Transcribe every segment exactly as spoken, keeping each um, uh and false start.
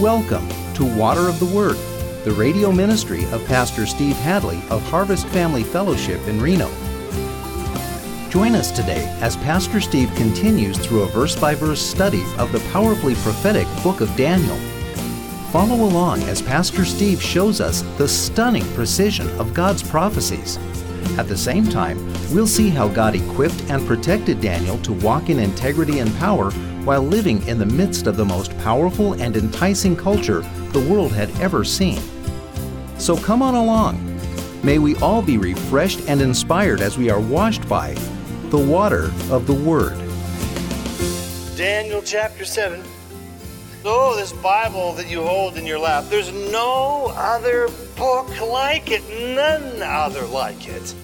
Welcome to Water of the Word, the radio ministry of Pastor Steve Hadley of Harvest Family Fellowship in Reno. Join us today as Pastor Steve continues through a verse-by-verse study of the powerfully prophetic book of Daniel. Follow along as Pastor Steve shows us the stunning precision of God's prophecies. At the same time, we'll see how God equipped and protected Daniel to walk in integrity and power while living in the midst of the most powerful and enticing culture the world had ever seen. So come on along. May we all be refreshed and inspired as we are washed by the water of the Word. Daniel chapter seven. Oh, this Bible that you hold in your lap, there's no other book like it, none other like it.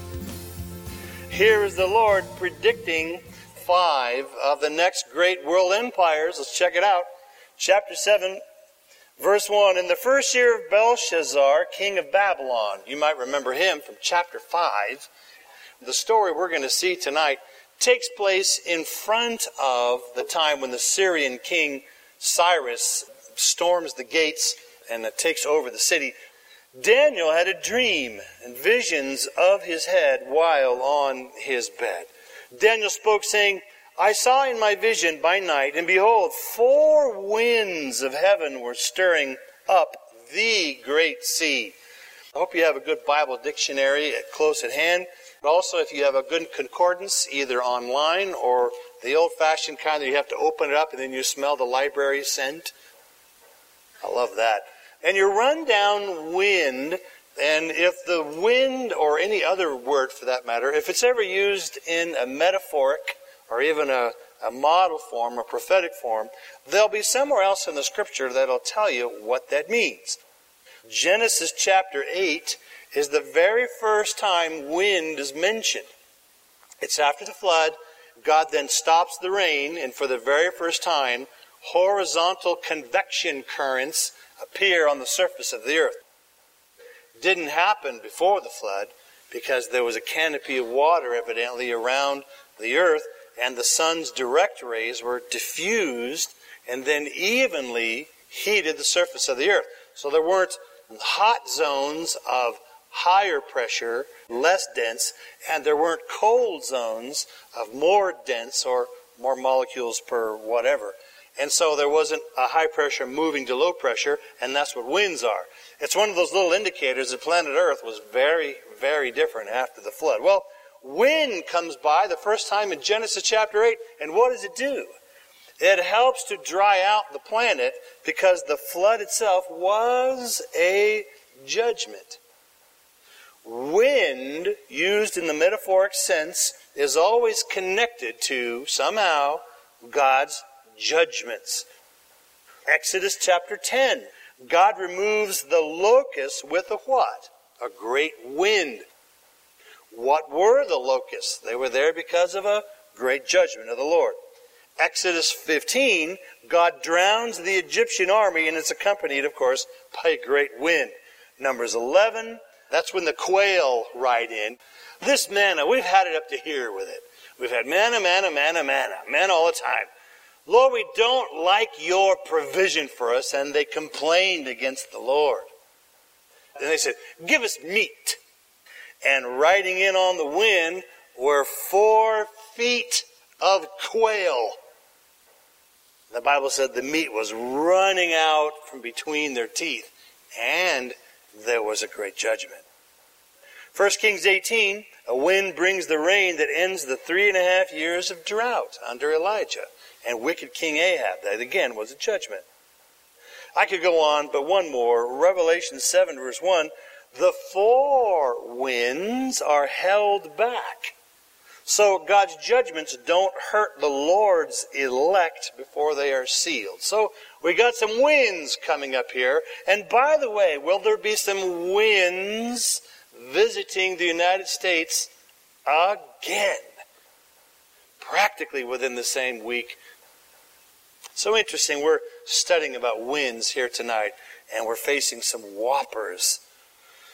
Here is the Lord predicting five of the next great world empires. Let's check it out. Chapter seven, verse one. In the first year of Belshazzar, king of Babylon. You might remember him from chapter five. The story we're going to see tonight takes place in front of the time when the Syrian king Cyrus storms the gates and takes over the city. Daniel had a dream and visions of his head while on his bed. Daniel spoke, saying, I saw in my vision by night, and behold, four winds of heaven were stirring up the great sea. I hope you have a good Bible dictionary close at hand. But also, if you have a good concordance, either online or the old-fashioned kind that you have to open it up and then you smell the library scent. I love that. And your run-down wind, and if the wind, or any other word for that matter, if it's ever used in a metaphoric or even a, a model form, a prophetic form, there'll be somewhere else in the Scripture that'll tell you what that means. Genesis chapter eight is the very first time wind is mentioned. It's after the flood. God then stops the rain, and for the very first time, horizontal convection currents appear on the surface of the earth. It didn't happen before the flood because there was a canopy of water evidently around the earth, and the sun's direct rays were diffused and then evenly heated the surface of the earth. So there weren't hot zones of higher pressure, less dense, and there weren't cold zones of more dense or more molecules per whatever. And so there wasn't a high pressure moving to low pressure, and that's what winds are. It's one of those little indicators that planet Earth was very, very different after the flood. Well, wind comes by the first time in Genesis chapter eight, and what does it do? It helps to dry out the planet because the flood itself was a judgment. Wind, used in the metaphoric sense, is always connected to, somehow, God's judgments. Exodus chapter ten. God removes the locusts with a what? A great wind. What were the locusts? They were there because of a great judgment of the Lord. Exodus fifteen, God drowns the Egyptian army, and it's accompanied, of course, by a great wind. Numbers eleven, that's when the quail ride in. This manna, we've had it up to here with it. We've had manna, manna, manna, manna, manna all the time. Lord, we don't like your provision for us, and they complained against the Lord. And they said, give us meat. And riding in on the wind were four feet of quail. The Bible said the meat was running out from between their teeth, and there was a great judgment. First Kings eighteen, a wind brings the rain that ends the three and a half years of drought under Elijah and wicked King Ahab. That again was a judgment. I could go on, but one more. Revelation seven verse one, the four winds are held back. So God's judgments don't hurt the Lord's elect before they are sealed. So we got some winds coming up here. And by the way, will there be some winds visiting the United States again? Practically within the same week. So interesting, we're studying about winds here tonight, and we're facing some whoppers.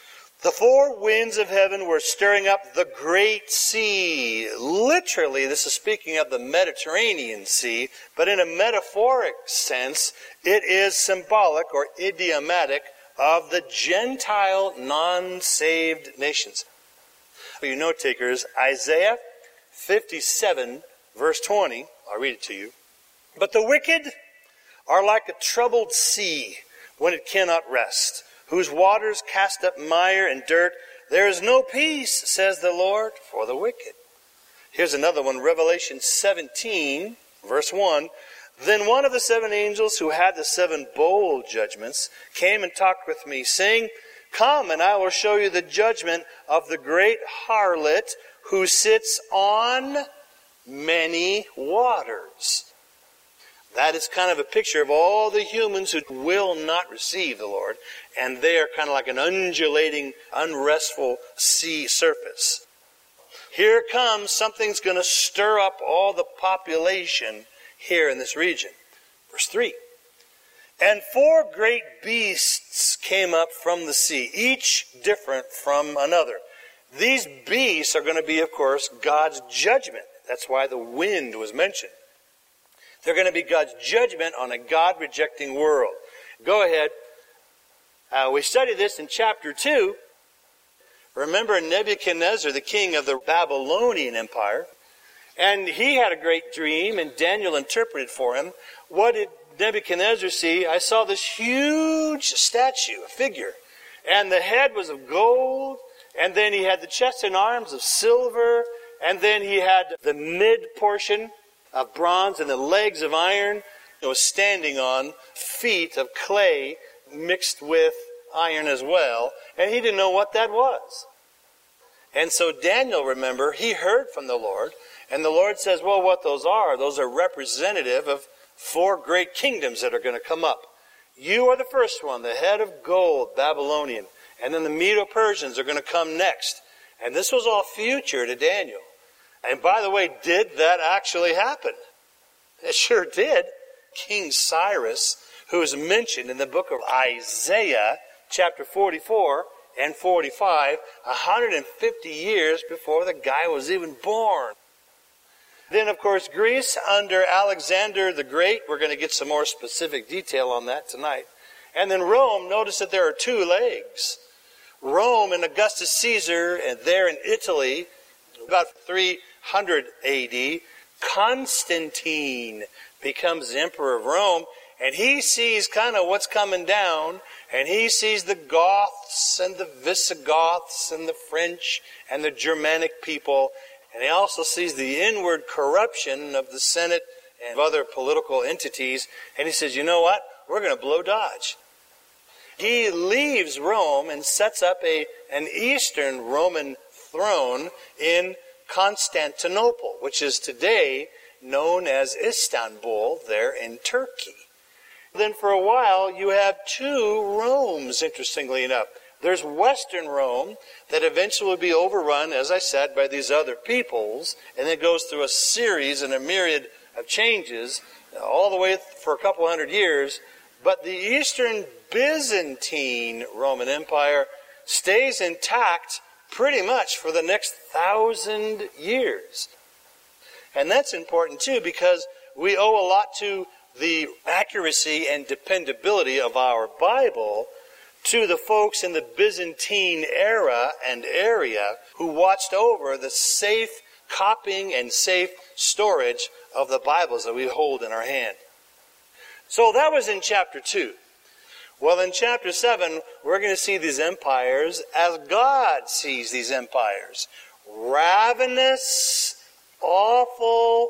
The four winds of heaven were stirring up the great sea. Literally, this is speaking of the Mediterranean Sea, but in a metaphoric sense, it is symbolic or idiomatic of the Gentile non-saved nations. For you note takers, Isaiah fifty-seven, verse twenty, I'll read it to you. But the wicked are like a troubled sea when it cannot rest, whose waters cast up mire and dirt. There is no peace, says the Lord, for the wicked. Here's another one, Revelation seventeen, verse one. Then one of the seven angels who had the seven bowl judgments came and talked with me, saying, Come, and I will show you the judgment of the great harlot who sits on many waters. That is kind of a picture of all the humans who will not receive the Lord. And they are kind of like an undulating, unrestful sea surface. Here comes, something's going to stir up all the population here in this region. Verse three. And four great beasts came up from the sea, each different from another. These beasts are going to be, of course, God's judgment. That's why the wind was mentioned. They're going to be God's judgment on a God-rejecting world. Go ahead. Uh, we studied this in chapter two. Remember Nebuchadnezzar, the king of the Babylonian Empire. And he had a great dream, and Daniel interpreted for him. What did Nebuchadnezzar see? I saw this huge statue, a figure. And the head was of gold. And then he had the chest and arms of silver. And then he had the mid portion of bronze and the legs of iron. It was standing on feet of clay mixed with iron as well. And he didn't know what that was. And so Daniel, remember, he heard from the Lord. And the Lord says, well, what those are, those are representative of four great kingdoms that are going to come up. You are the first one, the head of gold, Babylonian. And then the Medo-Persians are going to come next. And this was all future to Daniel. And by the way, did that actually happen? It sure did. King Cyrus, who is mentioned in the book of Isaiah, chapter forty-four and forty-five, one hundred fifty years before the guy was even born. Then, of course, Greece under Alexander the Great. We're going to get some more specific detail on that tonight. And then Rome, notice that there are two legs. Rome and Augustus Caesar, and there in Italy, about three hundred A D, Constantine becomes the emperor of Rome, and he sees kind of what's coming down, and he sees the Goths and the Visigoths and the French and the Germanic people, and he also sees the inward corruption of the Senate and other political entities, and he says, you know what? We're going to blow Dodge. He leaves Rome and sets up a an Eastern Roman throne in Constantinople, which is today known as Istanbul, there in Turkey. Then for a while you have two Romes, interestingly enough. There's Western Rome that eventually will be overrun, as I said, by these other peoples, and it goes through a series and a myriad of changes all the way for a couple hundred years. But the Eastern Byzantine Roman Empire stays intact pretty much for the next thousand years. And that's important too, because we owe a lot to the accuracy and dependability of our Bible to the folks in the Byzantine era and area who watched over the safe copying and safe storage of the Bibles that we hold in our hand. So that was in chapter two. Well, in chapter seven, we're going to see these empires as God sees these empires. Ravenous, awful,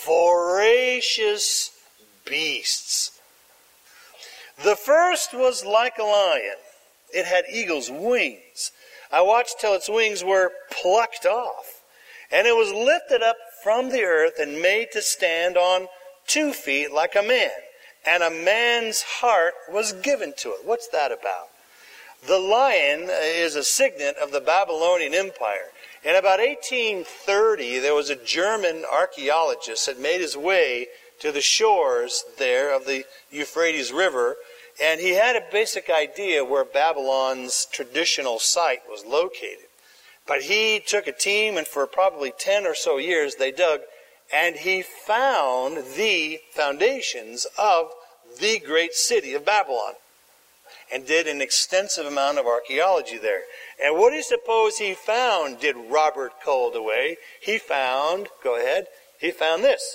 voracious beasts. The first was like a lion. It had eagle's wings. I watched till its wings were plucked off. And it was lifted up from the earth and made to stand on two feet like a man. And a man's heart was given to it. What's that about? The lion is a signet of the Babylonian Empire. In about eighteen thirty, there was a German archaeologist that made his way to the shores there of the Euphrates River And he had a basic idea where Babylon's traditional site was located. But he took a team, and for probably ten or so years they dug, and he found the foundations of the great city of Babylon and did an extensive amount of archaeology there. And what do you suppose he found, did Robert Koldewey? He found, go ahead, he found this.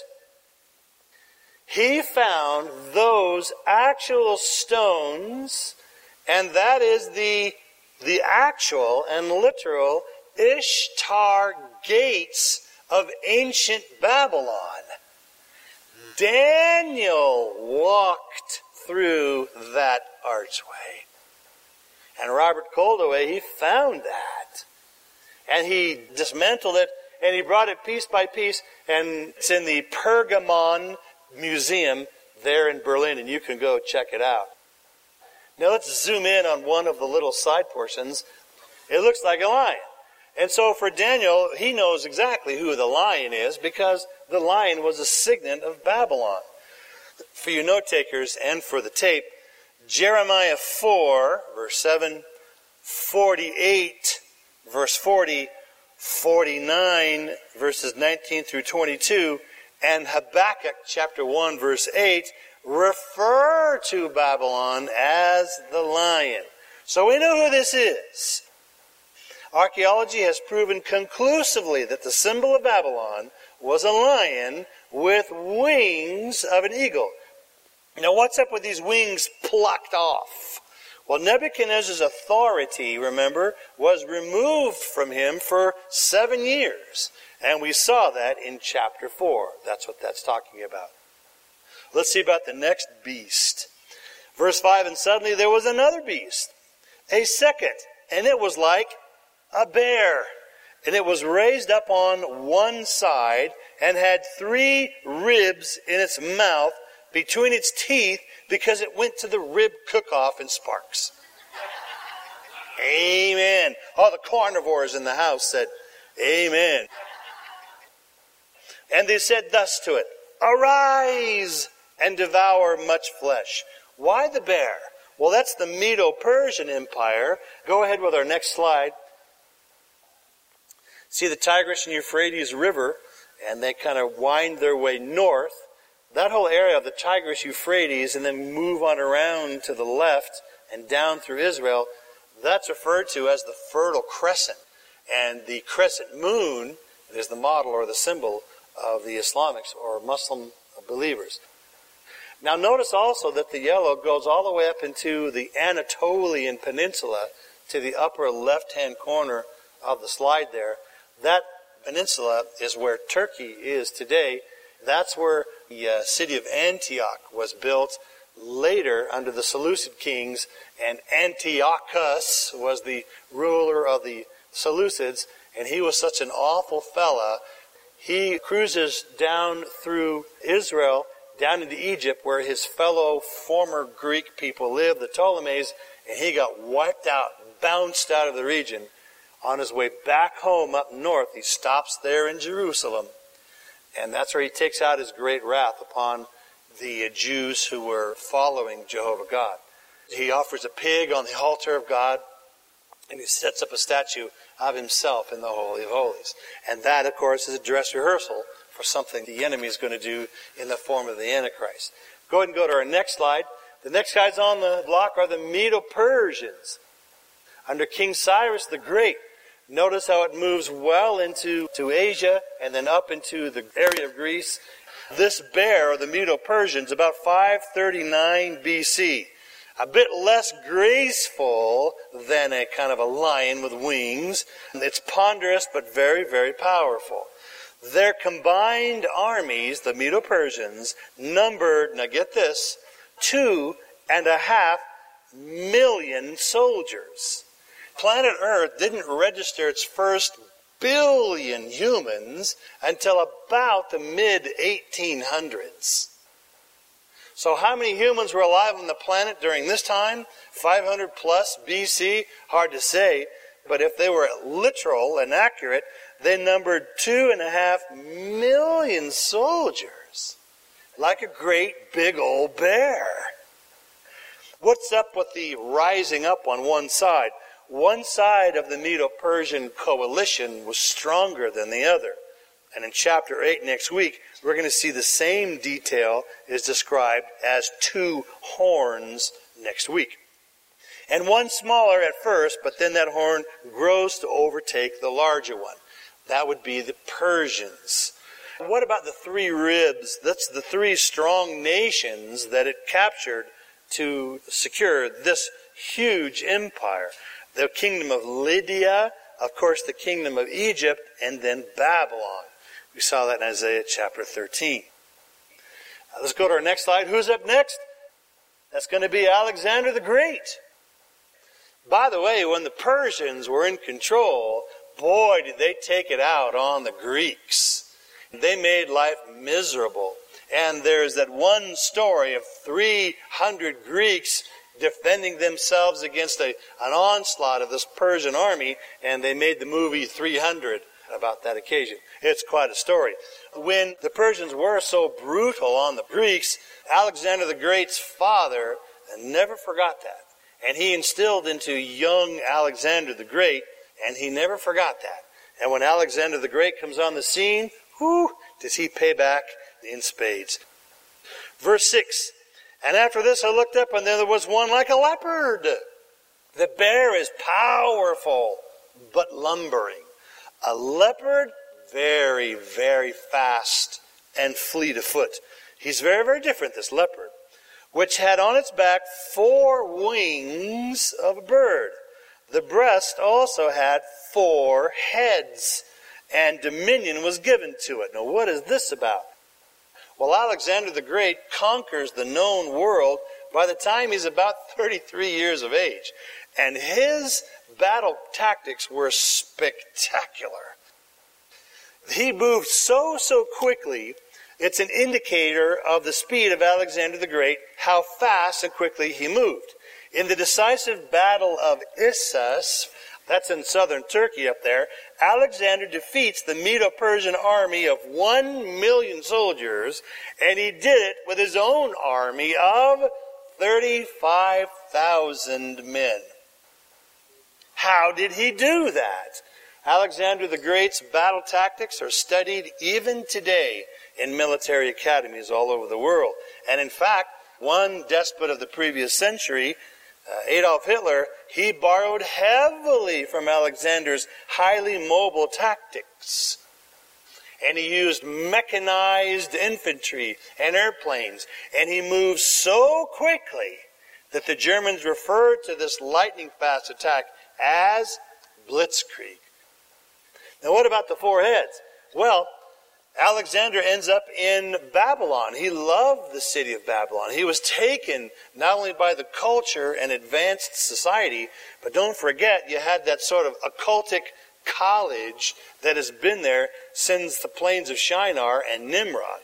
He found those actual stones, and that is the, the actual and literal Ishtar gates of ancient Babylon. Daniel walked through that archway. And Robert Koldewey, he found that. And he dismantled it, and he brought it piece by piece, and it's in the Pergamon Museum there in Berlin, and you can go check it out. Now let's zoom in on one of the little side portions. It looks like a lion. And so for Daniel, he knows exactly who the lion is because the lion was a signet of Babylon. For you note takers and for the tape, Jeremiah four, verse seven, forty-eight, verse forty, forty-nine, verses nineteen through twenty-two, and Habakkuk chapter one, verse eight, refer to Babylon as the lion. So we know who this is. Archaeology has proven conclusively that the symbol of Babylon was a lion with wings of an eagle. Now what's up with these wings plucked off? Well, Nebuchadnezzar's authority, remember, was removed from him for seven years. And we saw that in chapter four. That's what that's talking about. Let's see about the next beast. Verse five, and suddenly there was another beast, a second, and it was like a bear. And it was raised up on one side and had three ribs in its mouth between its teeth because it went to the rib cook-off in Sparks. Amen. All the carnivores in the house said, amen. And they said thus to it, arise and devour much flesh. Why the bear? Well, that's the Medo-Persian Empire. Go ahead with our next slide. See the Tigris and Euphrates River, and they kind of wind their way north. That whole area of the Tigris-Euphrates, and then move on around to the left and down through Israel, that's referred to as the Fertile Crescent. And the crescent moon is the model or the symbol of the Islamics or Muslim believers. Now notice also that the yellow goes all the way up into the Anatolian Peninsula to the upper left-hand corner of the slide there. That peninsula is where Turkey is today. That's where the uh, city of Antioch was built later under the Seleucid kings, and Antiochus was the ruler of the Seleucids, and he was such an awful fella. He cruises down through Israel, down into Egypt, where his fellow former Greek people lived, the Ptolemies, and he got wiped out, bounced out of the region. On his way back home up north, he stops there in Jerusalem. And that's where he takes out his great wrath upon the Jews who were following Jehovah God. He offers a pig on the altar of God, and he sets up a statue of himself in the Holy of Holies. And that, of course, is a dress rehearsal for something the enemy is going to do in the form of the Antichrist. Go ahead and go to our next slide. The next guys on the block are the Medo-Persians. Under King Cyrus the Great, notice how it moves well into to Asia and then up into the area of Greece. This bear, or the Medo-Persians, about five thirty-nine B C. A bit less graceful than a kind of a lion with wings. It's ponderous but very, very powerful. Their combined armies, the Medo-Persians, numbered, now get this, two and a half million soldiers. Planet Earth didn't register its first billion humans until about the mid eighteen hundreds. So how many humans were alive on the planet during this time? five hundred plus B C? Hard to say. But if they were literal and accurate, they numbered two and a half million soldiers. Like a great big old bear. What's up with the rising up on one side? One side of the Medo-Persian coalition was stronger than the other. And in chapter eight next week, we're going to see the same detail is described as two horns next week. And one smaller at first, but then that horn grows to overtake the larger one. That would be the Persians. What about the three ribs? That's the three strong nations that it captured to secure this huge empire. The kingdom of Lydia, of course the kingdom of Egypt, and then Babylon. We saw that in Isaiah chapter thirteen. Now, let's go to our next slide. Who's up next? That's going to be Alexander the Great. By the way, when the Persians were in control, boy, did they take it out on the Greeks. They made life miserable. And there's that one story of three hundred Greeks defending themselves against a, an onslaught of this Persian army, and they made the movie three hundred about that occasion. It's quite a story. When the Persians were so brutal on the Greeks, Alexander the Great's father never forgot that. And he instilled into young Alexander the Great, and he never forgot that. And when Alexander the Great comes on the scene, whoo, does he pay back in spades. Verse six, and after this I looked up, and there was one like a leopard. The bear is powerful, but lumbering. A leopard, very, very fast and fleet of foot. He's very, very different, this leopard, which had on its back four wings of a bird. The breast also had four heads, and dominion was given to it. Now, what is this about? Well, Alexander the Great conquers the known world by the time he's about thirty-three years of age. And his battle tactics were spectacular. He moved so, so quickly, it's an indicator of the speed of Alexander the Great, how fast and quickly he moved. In the decisive battle of Issus, that's in southern Turkey up there, Alexander defeats the Medo-Persian army of one million soldiers, and he did it with his own army of thirty-five thousand men. How did he do that? Alexander the Great's battle tactics are studied even today in military academies all over the world. And in fact, one despot of the previous century, uh, Adolf Hitler, he borrowed heavily from Alexander's highly mobile tactics. And he used mechanized infantry and airplanes. And he moved so quickly that the Germans referred to this lightning-fast attack as blitzkrieg. Now, what about the four heads? Well, Alexander ends up in Babylon. He loved the city of Babylon. He was taken not only by the culture and advanced society, but don't forget, you had that sort of occultic college that has been there since the plains of Shinar and Nimrod.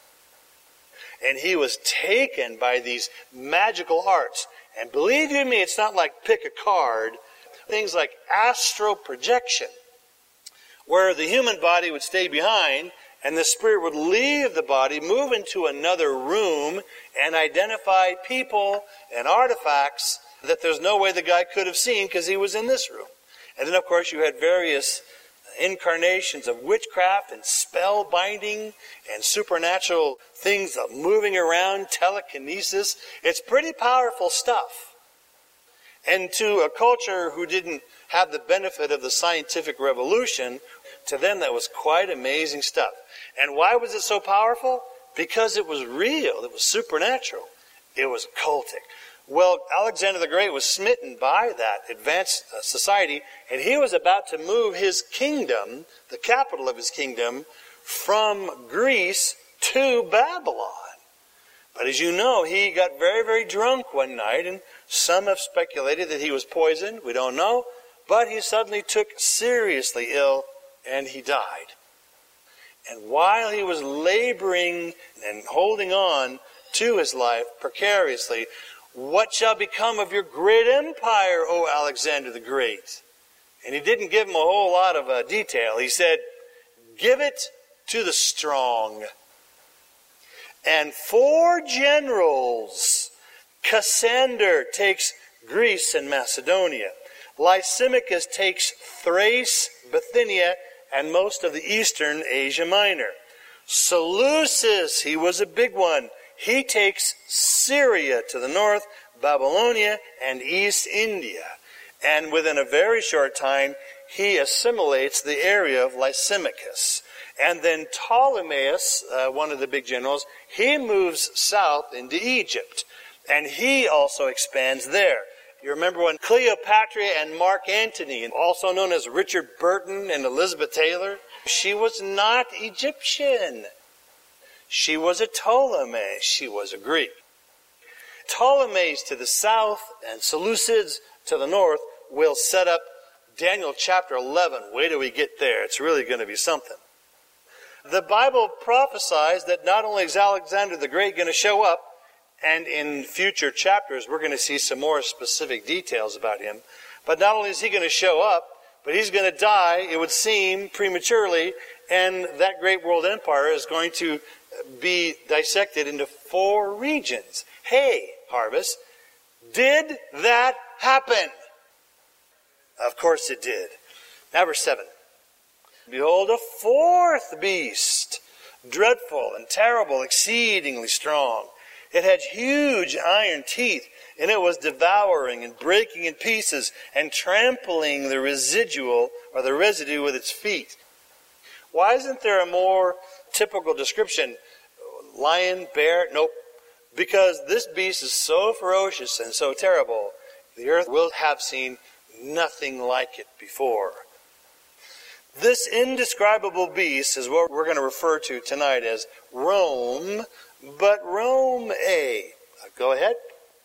And he was taken by these magical arts. And believe you me, it's not like pick a card. Things like astral projection, where the human body would stay behind and the spirit would leave the body, move into another room, and identify people and artifacts that there's no way the guy could have seen because he was in this room. And then, of course, you had various incarnations of witchcraft and spell binding and supernatural things moving around, telekinesis. It's pretty powerful stuff. And to a culture who didn't have the benefit of the scientific revolution, to them that was quite amazing stuff. And why was it so powerful? Because it was real. It was supernatural. It was occultic. Well, Alexander the Great was smitten by that advanced uh, society, and he was about to move his kingdom, the capital of his kingdom, from Greece to Babylon. But as you know, he got very, very drunk one night, and some have speculated that he was poisoned. We don't know. But he suddenly took seriously ill, and he died. And while he was laboring and holding on to his life precariously, what shall become of your great empire, O Alexander the Great? And he didn't give him a whole lot of uh, detail. He said, give it to the strong. And four generals Cassander takes Greece and Macedonia. Lysimachus takes Thrace, Bithynia, and most of the eastern Asia Minor. Seleucus, he was a big one. He takes Syria to the north, Babylonia, and East India. And within a very short time, he assimilates the area of Lysimachus. And then Ptolemaeus, uh, one of the big generals, he moves south into Egypt. And he also expands there. You remember when Cleopatra and Mark Antony, also known as Richard Burton and Elizabeth Taylor, she was not Egyptian. She was a Ptolemy. She was a Greek. Ptolemies to the south and Seleucids to the north will set up Daniel chapter eleven. Wait till we get there. It's really going to be something. The Bible prophesies that not only is Alexander the Great going to show up, and in future chapters we're going to see some more specific details about him, but not only is he going to show up, but he's going to die, it would seem, prematurely, and that great world empire is going to be dissected into four regions. Hey, Harvest, did that happen? Of course it did. Now verse seven. Behold, a fourth beast, dreadful and terrible, exceedingly strong. It had huge iron teeth, and it was devouring and breaking in pieces and trampling the residual or the residue with its feet. Why isn't there a more typical description? Lion, bear? Nope. Because this beast is so ferocious and so terrible, the earth will have seen nothing like it before. This indescribable beast is what we're going to refer to tonight as Rome, but Rome A. Go ahead.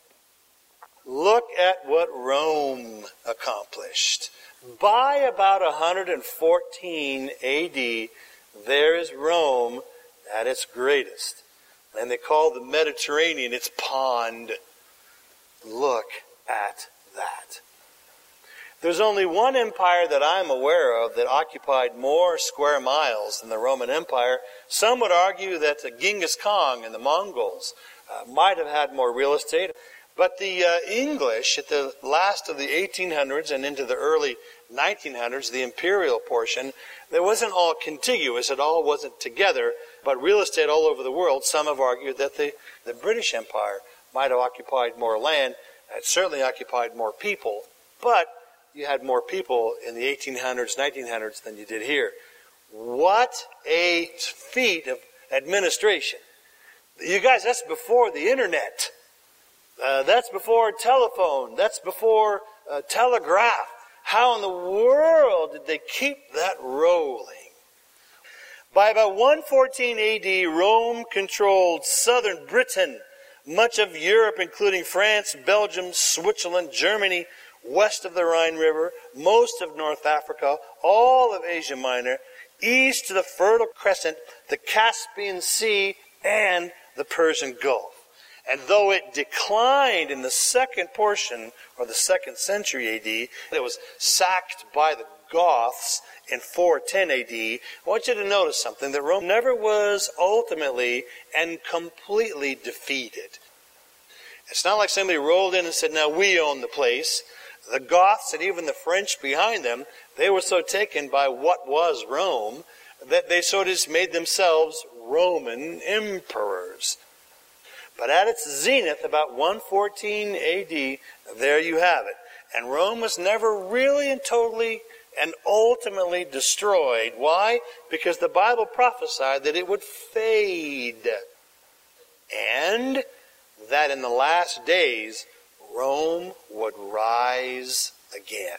Look at what Rome accomplished. By about one hundred fourteen A D, there is Rome at its greatest. And they call the Mediterranean its pond. Look at that. There's only one empire that I'm aware of that occupied more square miles than the Roman Empire. Some would argue that Genghis Khan and the Mongols uh, might have had more real estate. But the uh, English, at the last of the eighteen hundreds and into the early nineteen hundreds, the imperial portion, it wasn't all contiguous. It all wasn't together. But real estate all over the world, some have argued that the, the British Empire might have occupied more land. It certainly occupied more people. But you had more people in the eighteen hundreds, nineteen hundreds than you did here. What a feat of administration. You guys, that's before the internet. Uh, that's before telephone. That's before uh, telegraph. How in the world did they keep that rolling? By about one fourteen A D, Rome controlled southern Britain, much of Europe, including France, Belgium, Switzerland, Germany, west of the Rhine River, most of North Africa, all of Asia Minor, east to the Fertile Crescent, the Caspian Sea, and the Persian Gulf. And though it declined in the second portion, or the second century A D, it was sacked by the Goths in four ten A D, I want you to notice something, that Rome never was ultimately and completely defeated. It's not like somebody rolled in and said, now we own the place. The Goths and even the French behind them, they were so taken by what was Rome that they sort of just made themselves Roman emperors. But at its zenith, about one fourteen A D, there you have it. And Rome was never really and totally and ultimately destroyed. Why? Because the Bible prophesied that it would fade. And that in the last days, Rome would rise again.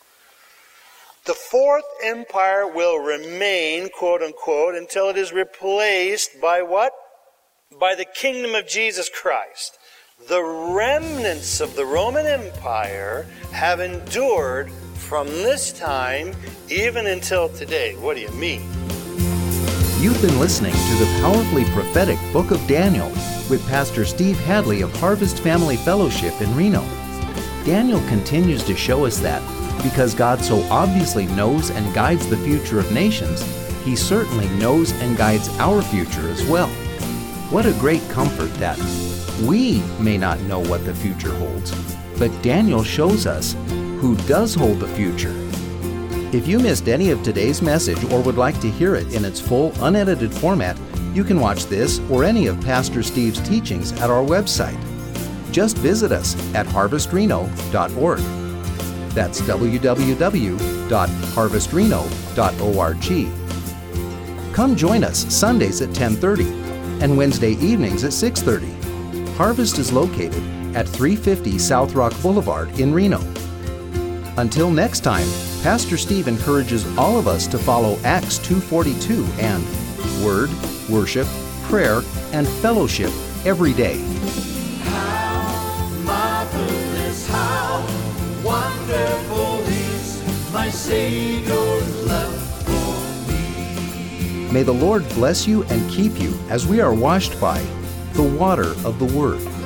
The fourth empire will remain, quote unquote, until it is replaced by what? By the kingdom of Jesus Christ. The remnants of the Roman Empire have endured from this time even until today. What do you mean? You've been listening to the powerfully prophetic Book of Daniel with Pastor Steve Hadley of Harvest Family Fellowship in Reno. Daniel continues to show us that because God so obviously knows and guides the future of nations, He certainly knows and guides our future as well. What a great comfort that We may not know what the future holds, but Daniel shows us who does hold the future. If you missed any of today's message or would like to hear it in its full, unedited format, you can watch this or any of Pastor Steve's teachings at our website. Just visit us at harvest reno dot org. That's w w w dot harvest reno dot org. Come join us Sundays at ten thirty and Wednesday evenings at six thirty. Harvest is located at three fifty South Rock Boulevard in Reno. Until next time, Pastor Steve encourages all of us to follow Acts two forty-two and Word, Worship, Prayer, and Fellowship every day. How marvelous, how wonderful is my Savior's love for me. May the Lord bless you and keep you as we are washed by the water of the Word.